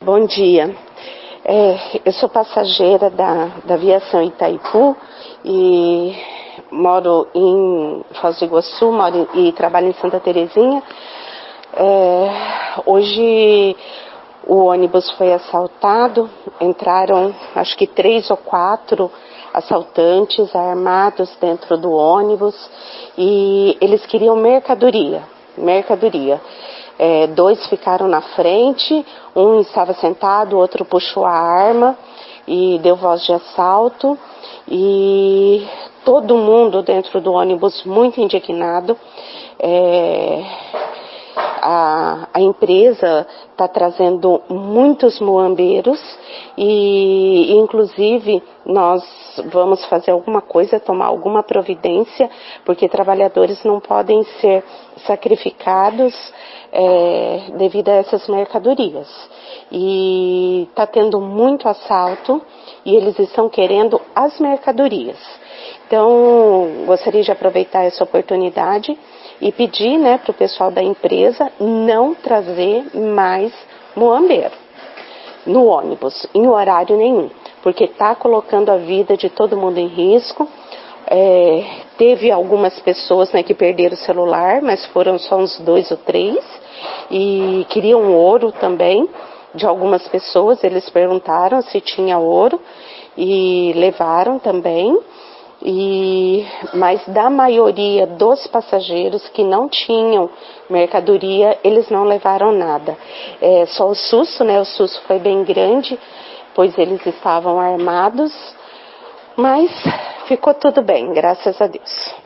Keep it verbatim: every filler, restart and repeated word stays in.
Bom dia. É, eu sou passageira da, da aviação Itaipu e moro em Foz do Iguaçu, moro em, e trabalho em Santa Terezinha. É, hoje o ônibus foi assaltado, entraram acho que três ou quatro assaltantes armados dentro do ônibus e eles queriam mercadoria, mercadoria. É, dois ficaram na frente, um estava sentado, o outro puxou a arma e deu voz de assalto e todo mundo dentro do ônibus muito indignado. É, a, a empresa está trazendo muitos muambeiros e inclusive nós vamos fazer alguma coisa, tomar alguma providência, porque trabalhadores não podem ser sacrificados é, devido a essas mercadorias. E está tendo muito assalto e eles estão querendo as mercadorias. Então, gostaria de aproveitar essa oportunidade e pedir, né, para o pessoal da empresa não trazer mais muambeiro no ônibus, em horário nenhum, porque está colocando a vida de todo mundo em risco. É, teve algumas pessoas, né, que perderam o celular, mas foram só uns dois ou três, e queriam ouro também de algumas pessoas. Eles perguntaram se tinha ouro e levaram também. E, mas da maioria dos passageiros que não tinham mercadoria, eles não levaram nada. É, só o susto, né? O susto foi bem grande, pois eles estavam armados, mas ficou tudo bem, graças a Deus.